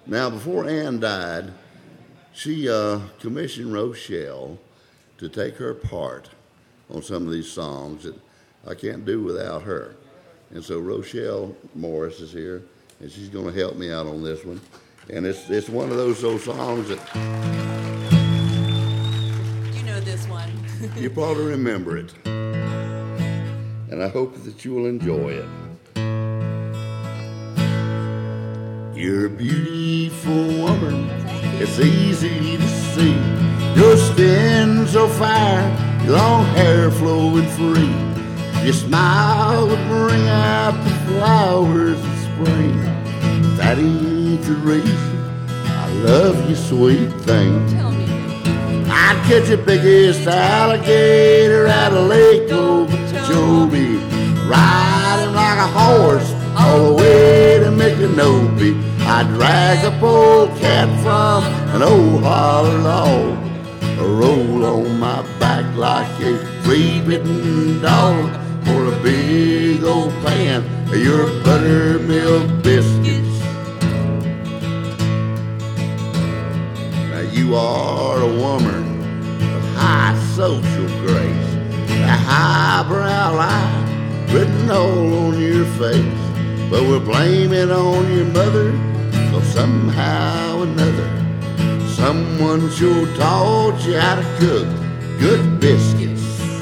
Now, before Ann died, she commissioned Rochelle to take her part on some of these songs that I can't do without her. And so Rochelle Morris is here, and she's going to help me out on this one. And it's one of those songs that... You know this one. You probably remember it. And I hope that you will enjoy it. You're a beautiful woman, it's easy to see. Your skin so fine, your long hair flowing free. Your smile would bring out the flowers of spring. That ain't the reason I love you, sweet thing. Tell me. I'd catch the biggest alligator out of Lake Okeechobee, riding like a horse all the way to Micanopy. I'd drag a polecat from an old holler log, roll on my back like a flea-bitten dog, for a big old pan of your buttermilk biscuits. Now you are a woman of high social grace, a highbrow line written all on your face. But we'll blame it on your mother, so somehow or another, someone sure taught you how to cook good biscuits.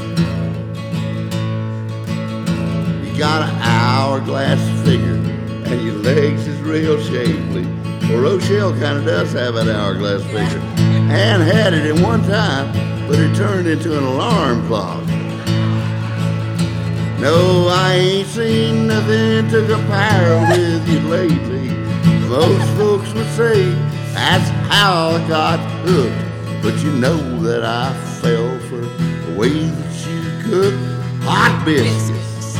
You got an hourglass figure, and your legs is real shapely. Well, Rochelle kind of does have an hourglass figure. Ann had it at one time, but it turned into an alarm clock. No, I ain't seen nothing to compare with you lately. Most folks would say that's how I got hooked, but you know that I fell for the way that you cook hot biscuits.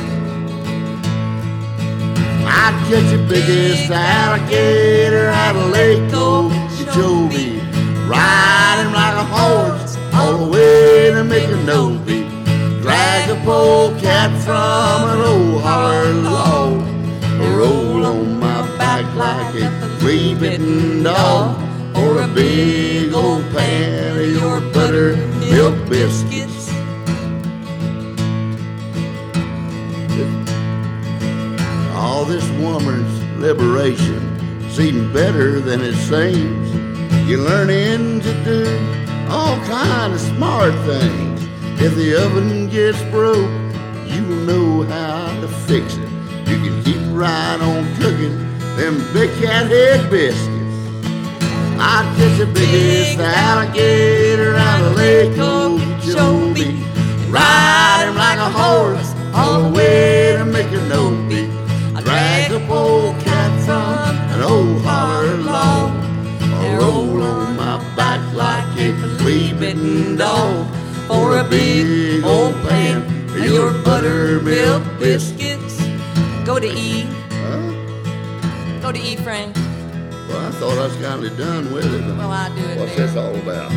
I'd catch the biggest alligator out of Lake Okeechobee, riding like a horse all the way to Micanopy. Drag a polecat from an old holler log, roll on my back like a flea-bitten dog, or a big old pan of your buttermilk biscuits. All this woman's liberation seems better than it seems. You're learning to do all kind of smart things. If the oven gets broke, you know how to fix it. You can keep right on cooking them big cat head biscuits. I'd catch the biggest alligator out of Lake Okeechobee, ride him like a horse all the way to Micanopy. I drag a polecat from an old holler log, I roll on my back like a flea-bitten dog, for a big old pan of your buttermilk biscuits. Go to E. Huh? Go to E, Frank. Well, I thought I was kind of done with it. Well, I do it What's there. this all about?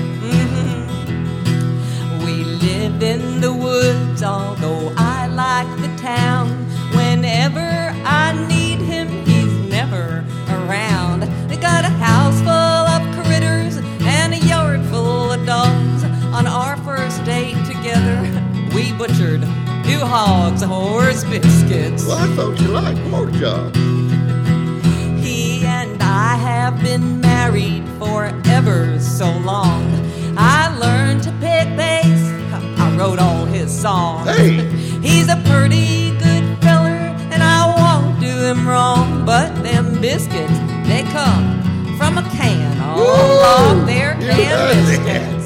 We live in the woods, although I like the town. Whenever I need him, he's never around. We got a house full of critters and a yard full of dogs. On our first date together, we butchered 2 hogs of horse biscuits. Well, I thought you liked pork chops. He and I have been married for ever so long. I learned to pick bass, I wrote all his songs. Hey! He's a pretty good feller, and I won't do him wrong. But them biscuits, they come from a can. Oh, Lord, they're can biscuits.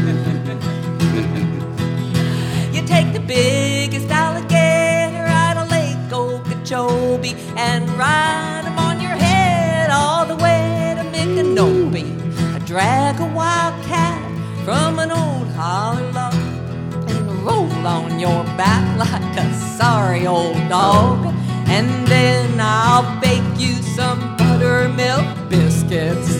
You take the biggest alligator out of Lake Okeechobee and ride him on your head all the way to Micanopy. I drag a wildcat from an old holler log and roll on your back like a sorry old dog. And then I'll bake you some buttermilk biscuits.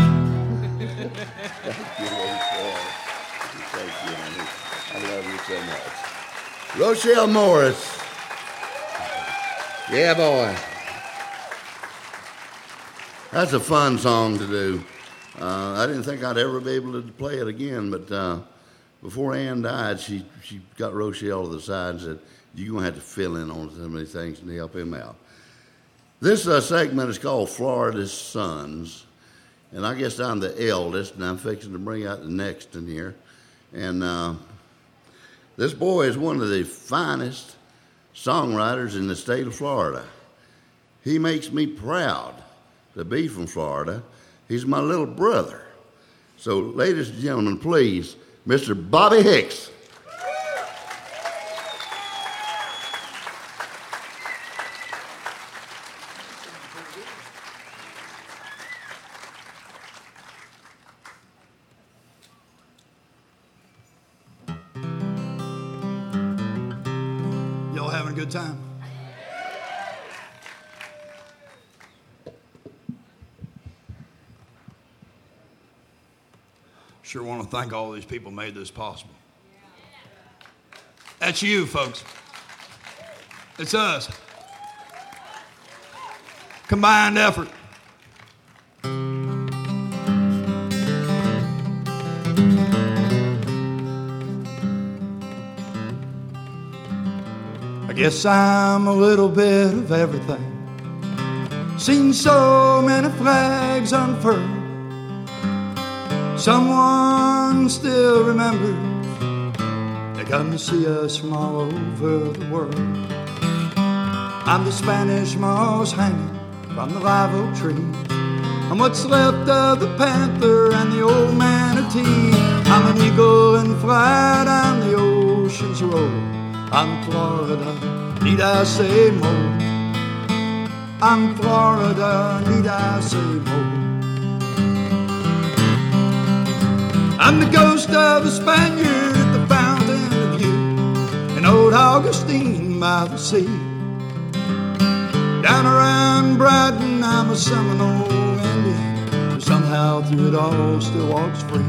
Thank you, honey. I love you so much. Rochelle Morris. Yeah, boy. That's a fun song to do. I didn't think I'd ever be able to play it again, but before Ann died, she got Rochelle to the side and said, "You're going to have to fill in on some of these things and help him out." This segment is called Florida's Sons, and I guess I'm the eldest, and I'm fixing to bring out the next in here. And this boy is one of the finest songwriters in the state of Florida. He makes me proud to be from Florida. He's my little brother. So, ladies and gentlemen, please, Mr. Bobby Hicks. Y'all having a good time? Sure want to thank all these people who made this possible. That's you, folks. It's us. Combined effort. I guess I'm a little bit of everything. Seen so many flags unfurled. Someone still remembers. They come to see us from all over the world. I'm the Spanish moss hanging from the live oak tree. I'm what's left of the panther and the old manatee. I'm an eagle in flight on the ocean's road. I'm Florida, need I say more? I'm Florida, need I say more? I'm the ghost of a Spaniard at the fountain of youth in old Augustine by the sea. Down around Brighton, I'm a Seminole Indian who somehow through it all still walks free.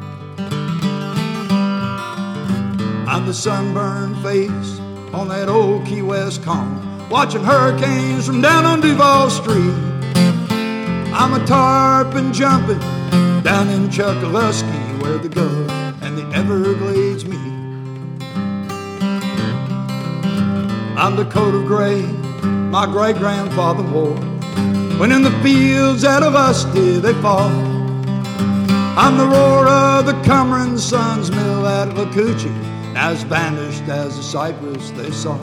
I'm the sunburned face on that old Key West calm, watching hurricanes from down on Duval Street. I'm a tarpon jumping down in Chuckaluskee, where the Gulf and the Everglades meet. I'm the coat of gray my great-grandfather wore when in the fields at Alusty they fall. I'm the roar of the Cumberland Sons mill at Lacoochee, as vanished as the cypress they saw.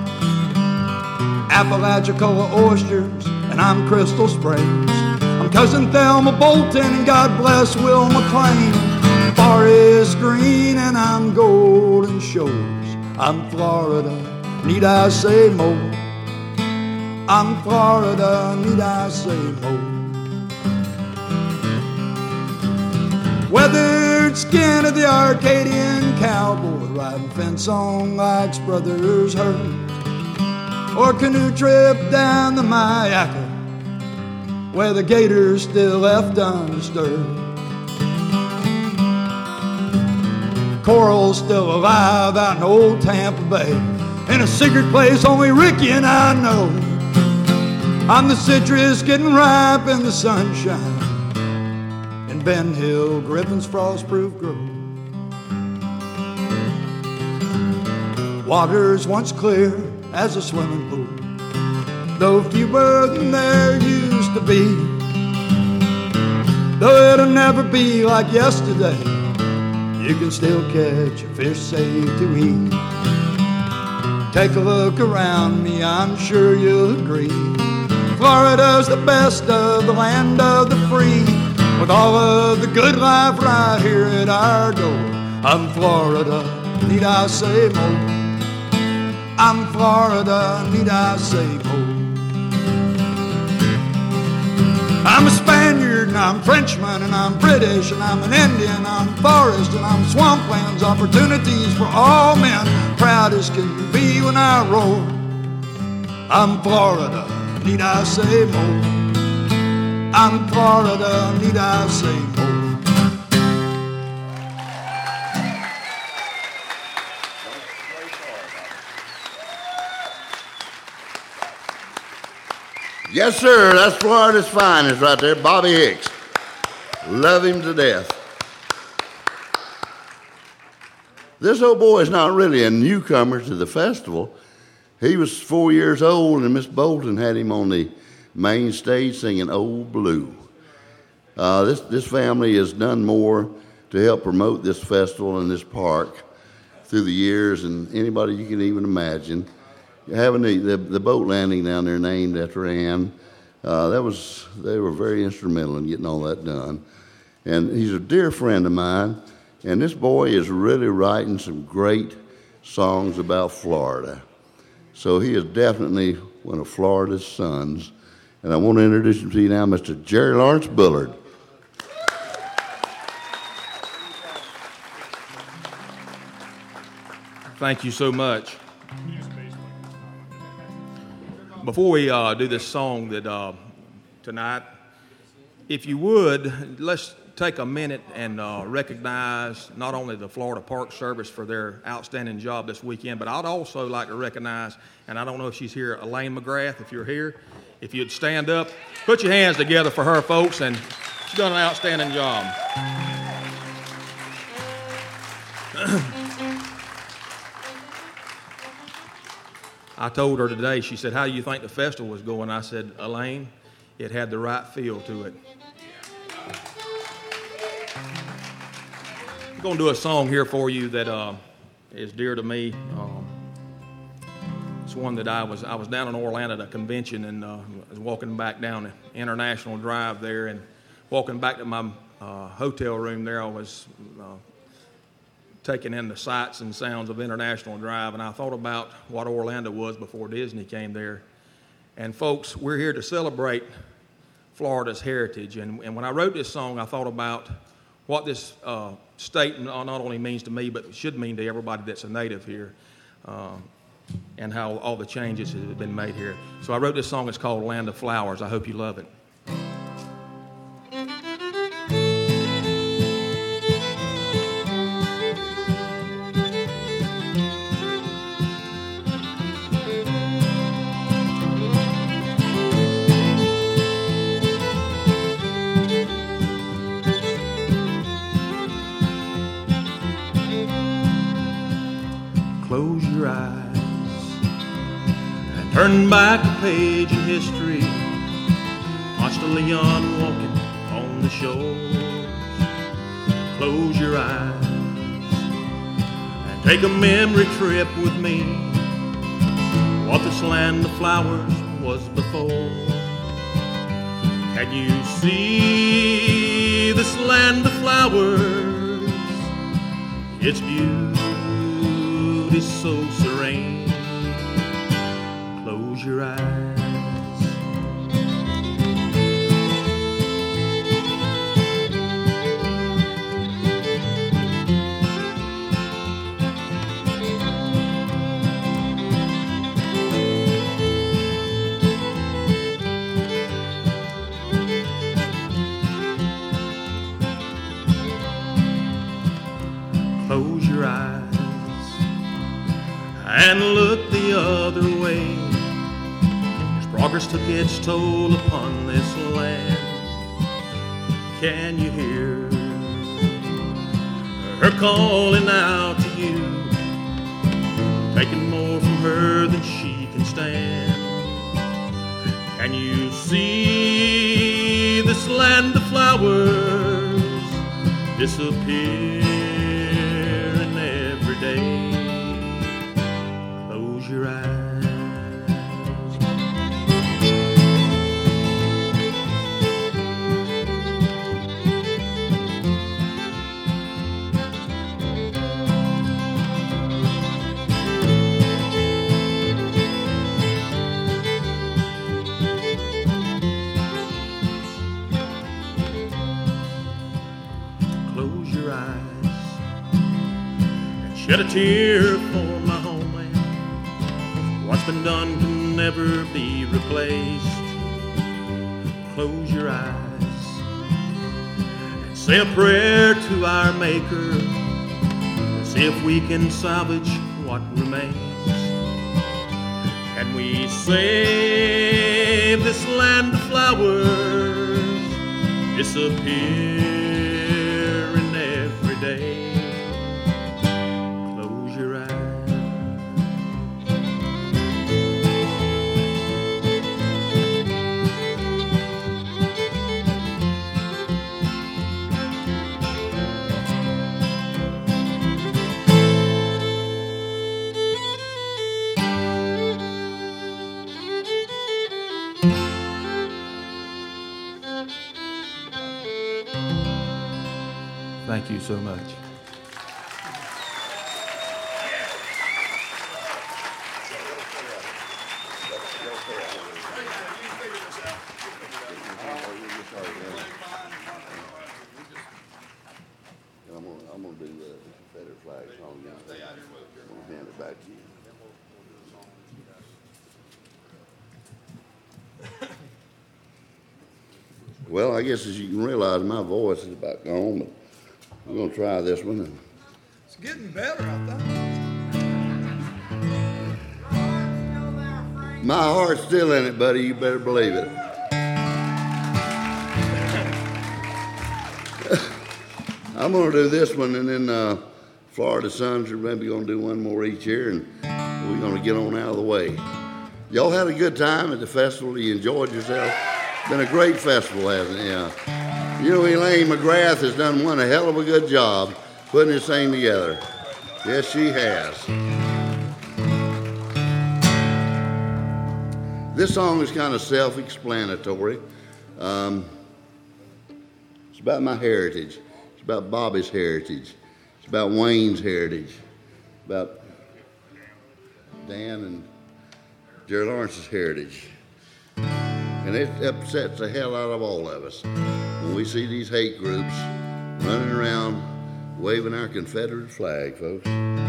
Apalachicola oysters, and I'm Crystal Springs. I'm cousin Thelma Bolton, and God bless Will McLean. Forest green, and I'm Golden Shores. I'm Florida, need I say more? I'm Florida, need I say more? Weathered skin of the Arcadian cowboy, riding fence on Like's Brothers herd, or canoe trip down the Myakka, where the gators still left undisturbed. Coral's still alive out in old Tampa Bay, in a secret place only Ricky and I know. I'm the citrus getting ripe in the sunshine in Ben Hill, Griffin's frost-proof grove. Water's once clear as a swimming pool, though fewer than there used to be. Though it'll never be like yesterday, you can still catch a fish safe to eat. Take a look around me, I'm sure you'll agree. Florida's the best of the land of the free, with all of the good life right here at our door. I'm Florida, need I say more? I'm Florida, need I say more? I'm a Spaniard, and I'm Frenchman, and I'm British, and I'm an Indian, I'm forest, and I'm swamplands, opportunities for all men, proud as can be when I roar. I'm Florida, need I say more? I'm Florida, need I say more? Yes, sir. That's Florida's finest right there, Bobby Hicks. Love him to death. This old boy is not really a newcomer to the festival. He was 4 years old, and Miss Bolton had him on the main stage singing Old Blue. This family has done more to help promote this festival and this park through the years than anybody you can even imagine. Having the boat landing down there named after Ann, they were very instrumental in getting all that done. And he's a dear friend of mine, and this boy is really writing some great songs about Florida. So he is definitely one of Florida's sons. And I want to introduce him to you now, Mr. Jerry Lawrence Bullard. Thank you so much. Before we do this song that tonight, if you would, let's take a minute and recognize not only the Florida Park Service for their outstanding job this weekend, but I'd also like to recognize, and I don't know if she's here, Elaine McGrath, if you're here. If you'd stand up, put your hands together for her, folks, and she's done an outstanding job. I told her today, she said, how do you think the festival was going? I said, Elaine, it had the right feel to it. I'm going to do a song here for you that is dear to me. It's one that I was down in Orlando at a convention and was walking back down the International Drive there, and walking back to my hotel room there, I was taking in the sights and sounds of International Drive, and I thought about what Orlando was before Disney came there. And folks, we're here to celebrate Florida's heritage, and when I wrote this song, I thought about what this state not only means to me, but should mean to everybody that's a native here, and how all the changes have been made here. So I wrote this song. It's called Land of Flowers. I hope you love it. Close your eyes and turn back a page in history. Watch the Leon walking on the shores. Close your eyes and take a memory trip with me. What this land of flowers was before. Can you see this land of flowers? It's beautiful. Is so serene. Close your eyes. Close your eyes and look the other way, as progress took its toll upon this land. Can you hear her calling out to you, taking more from her than she can stand? Can you see this land of flowers disappearing every day? Your eyes. Close your eyes and shed a tear for my homeland. What's been done can never be replaced. Close your eyes and say a prayer to our Maker. See if we can salvage what remains. and we save this land of flowers disappearing every day. Close your eyes. Thank you so much. I'm gonna do the Confederate flag song again. I'm gonna hand it back to you. Well, I guess as you can realize, my voice is about gone, but we're gonna try this one. It's getting better, I think. My heart's still in it, buddy. You better believe it. I'm going to do this one, and then Florida Sons are maybe going to do one more each year, and we're going to get on out of the way. Y'all had a good time at the festival. You enjoyed yourself. Been a great festival, hasn't it? Yeah. You know, Elaine McGrath has done one a hell of a good job putting this thing together. Yes, she has. This song is kind of self-explanatory. It's about my heritage. It's about Bobby's heritage. It's about Wayne's heritage. About Dan and Jerry Lawrence's heritage. And it upsets the hell out of all of us when we see these hate groups running around waving our Confederate flag, folks.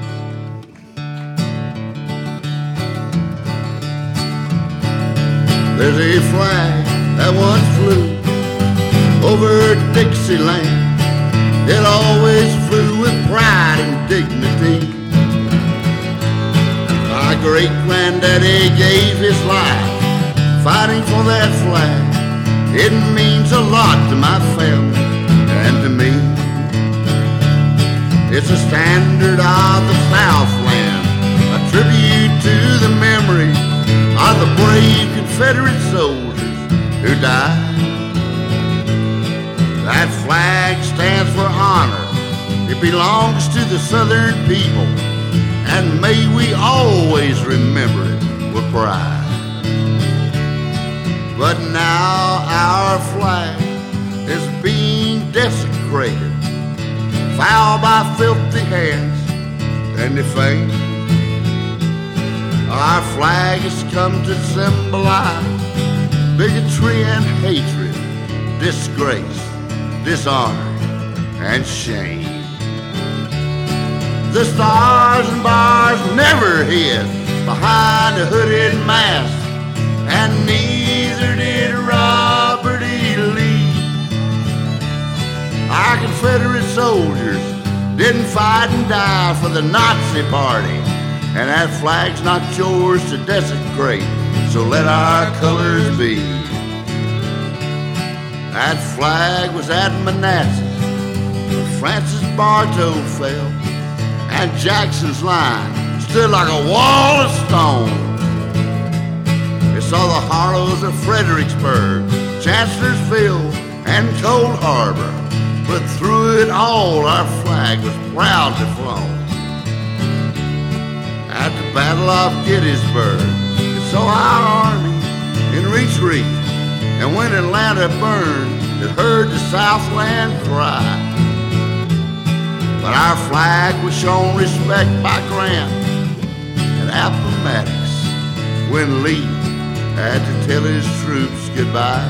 There's a flag that once flew over Dixieland. It always flew with pride and dignity. My great-granddaddy gave his life fighting for that flag. It means a lot to my family and to me. It's a standard of the Southland, a tribute to the memory of the brave Confederate soldiers who died. That flag stands for honor. It belongs to the Southern people, and may we always remember it with pride. But now our flag is being desecrated, fouled by filthy hands and defamed. Our flag has come to symbolize bigotry and hatred, disgrace, dishonor, and shame. The stars and bars never hid behind a hooded mask, and neither did Robert E. Lee. Our Confederate soldiers didn't fight and die for the Nazi Party, and that flag's not yours to desecrate, so let our colors be. That flag was at Manassas, where Francis Bartow fell, and Jackson's line stood like a wall of stone. It saw the hollows of Fredericksburg, Chancellorsville, and Cold Harbor, but through it all our flag was proudly flown. At the Battle of Gettysburg, it saw our army in retreat, and when Atlanta burned, it heard the Southland cry. But our flag was shown respect by Grant and Appomattox when Lee had to tell his troops goodbye.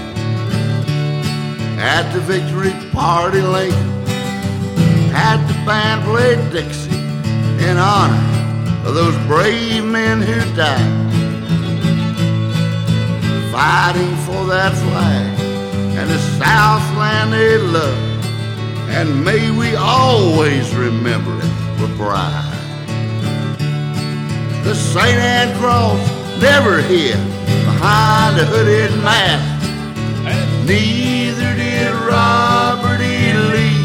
At the victory party, Lincoln had the band play Dixie in honor of those brave men who died, fighting for that flag and the Southland they loved. And may we always remember it with pride. The St. Anne Cross never hid behind a hooded mask. Neither did Robert E. Lee.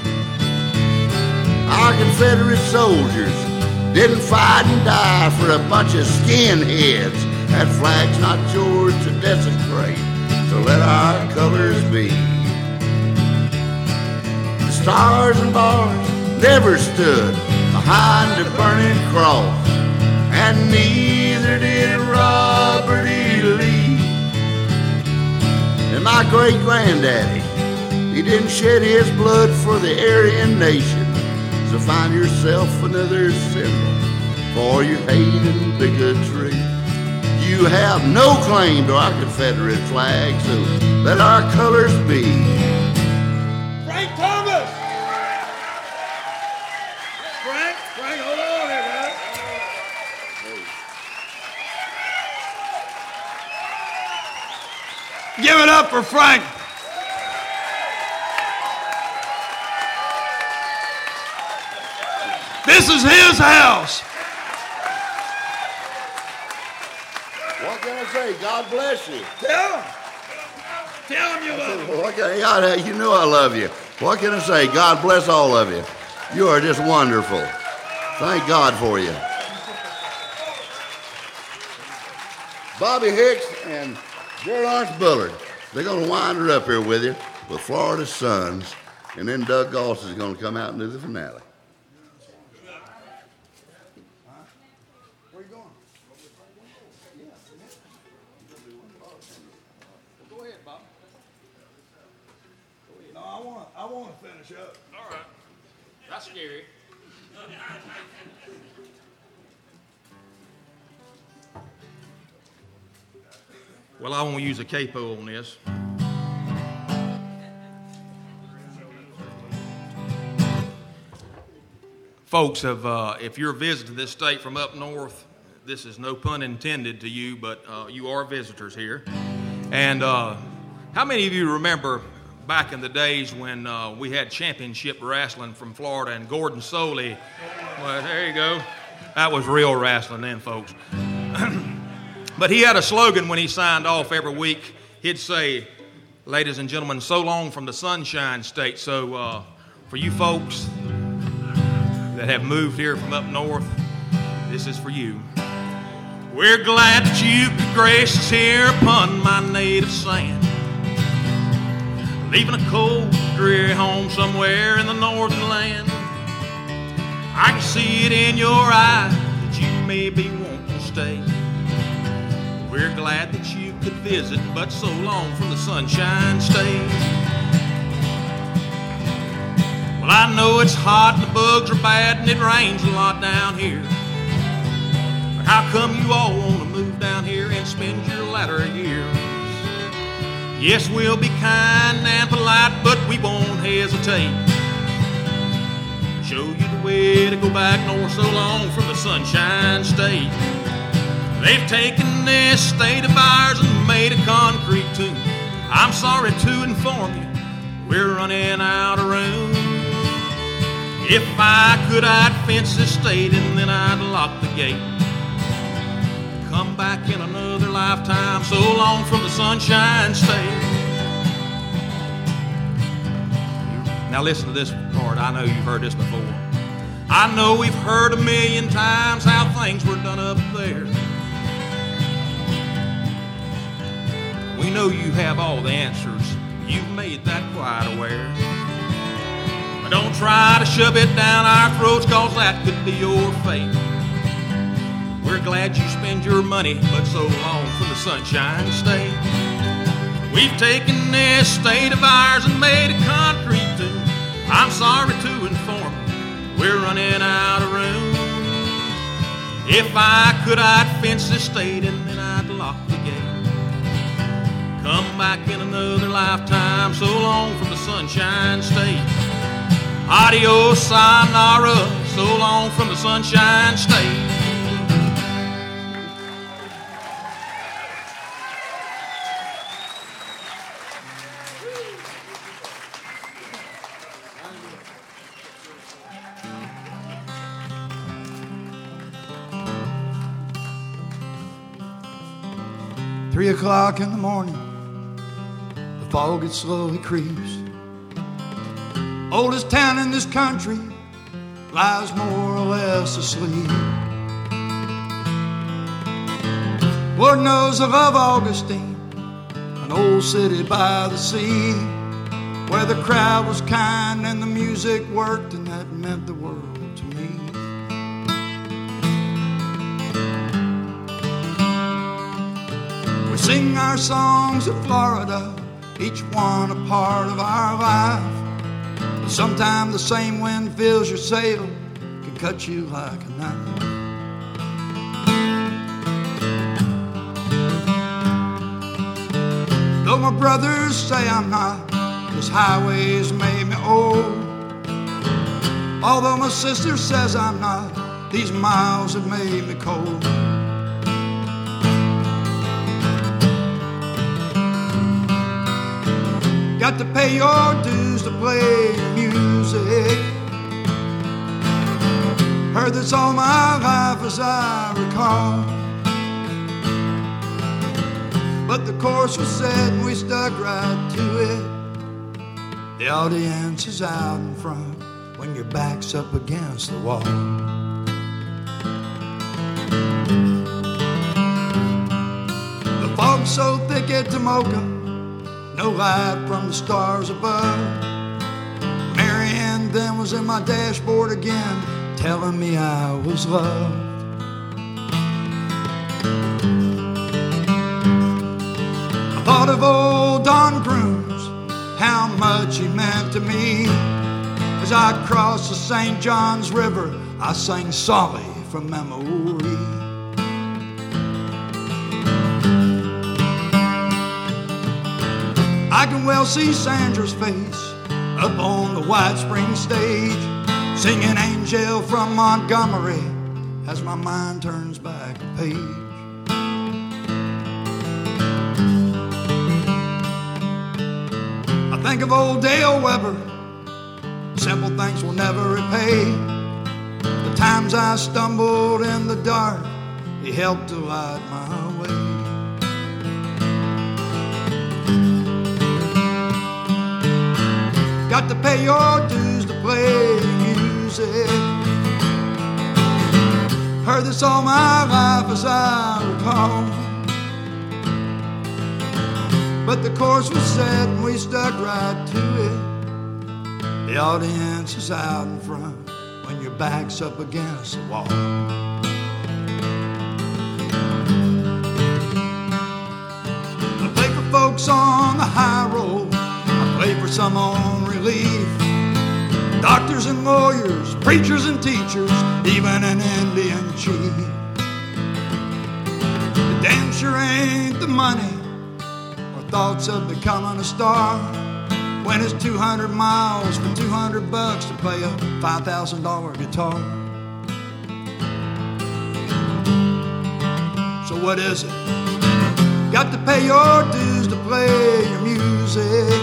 Our Confederate soldiers didn't fight and die for a bunch of skinheads. That flag's not yours to desecrate, so let our colors be. The stars and bars never stood behind a burning cross, and neither did Robert E. Lee. And my great-granddaddy, he didn't shed his blood for the Aryan nation. So find yourself another symbol for your hate and bigotry. You have no claim to our Confederate flag, so let our colors be. Frank Thomas! Frank, hold on here, man. Give it up for Frank. This is his house. What can I say? God bless you. Tell him you love him. What can you know I love you. What can I say? God bless all of you. You are just wonderful. Thank God for you. Bobby Hicks and Gerald Lawrence Bullard, they're going to wind her up here with you with Florida Sons, and then Doug Goss is going to come out and do the finale. I want to finish up. All right. That's scary. Well, I won't use a capo on this. Folks, if you're visiting this state from up north, this is no pun intended to you, but you are visitors here. And how many of you remember back in the days when we had championship wrestling from Florida and Gordon Soley? Well, there you go. That was real wrestling then, folks. But he had a slogan when he signed off every week. He'd say, "Ladies and gentlemen, so long from the Sunshine State." So for you folks that have moved here from up north, this is for you. We're glad that you could grace us here upon my native sand, leaving a cold, dreary home somewhere in the northern land. I can see it in your eyes that you may be wanting to stay. We're glad that you could visit, but so long from the Sunshine State. Well, I know it's hot and the bugs are bad and it rains a lot down here. But how come you all want to move down here and spend your latter years? Yes, we'll be kind and polite, but we won't hesitate. Show you the way to go back north so long from the Sunshine State. They've taken this state of ours and made a concrete tomb. I'm sorry to inform you, we're running out of room. If I could, I'd fence this state and then I'd lock the gate. Come back in another lifetime, so long from the Sunshine State. Now listen to this part. I know you've heard this before. I know we've heard a million times how things were done up there. We know you have all the answers. You've made that quite aware. But don't try to shove it down our throats, cause that could be your fate. We're glad you spend your money, but so long from the Sunshine State. We've taken this state of ours and made a concrete tomb. I'm sorry to inform you, we're running out of room. If I could, I'd fence this state and then I'd lock the gate. Come back in another lifetime, so long from the Sunshine State. Adios, sayonara, so long from the Sunshine State. 3 o'clock in the morning, the fog it slowly creeps. Oldest town in this country lies more or less asleep. Lord knows I love Augustine, an old city by the sea, where the crowd was kind and the music worked, and that meant the world to me. We sing our songs of Florida, each one a part of our life. But sometimes the same wind fills your sail, can cut you like a knife. Though my brothers say I'm not, this highway's made me old. Although my sister says I'm not, these miles have made me cold. Got to pay your dues to play music. Heard this all my life as I recall. But the chorus was set and we stuck right to it. The audience is out in front when your back's up against the wall. The fog's so thick at Tomoka, no light from the stars above. Mary Ann then was in my dashboard again, telling me I was loved. I thought of old Don Grooms, how much he meant to me. As I crossed the St. John's River, I sang Solly from memory. I can well see Sandra's face up on the White Spring stage, singing Angel from Montgomery as my mind turns back a page. I think of old Dale Weber, simple things will never repay. The times I stumbled in the dark, he helped to light my way. Got to pay your dues to play music. Heard this all my life as I recall. But the chorus was set and we stuck right to it. The audience is out in front when your back's up against the wall. I play for folks on the high road, I play for some on relief. Doctors and lawyers, preachers and teachers, even an Indian chief. The damn sure ain't the money or thoughts of becoming a star, when it's 200 miles for $200 to play a $5,000 guitar. So what is it? Got to pay your dues to play your music.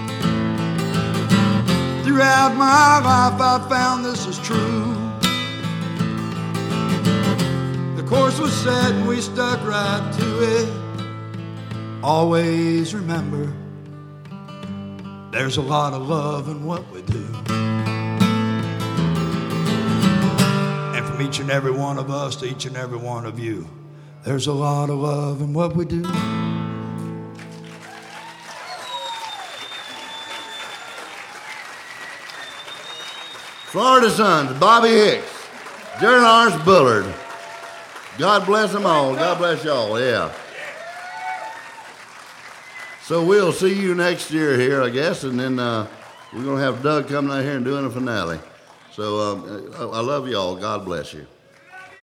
Throughout my life I found this is true. The chorus was set and we stuck right to it. Always remember, there's a lot of love in what we do. And from each and every one of us to each and every one of you, there's a lot of love in what we do. Florida Sons, Bobby Hicks, Jerry Lawrence Bullard. God bless them all. God bless y'all, yeah. So we'll see you next year here, I guess, and then we're going to have Doug coming out here and doing a finale. So I love y'all. God bless you.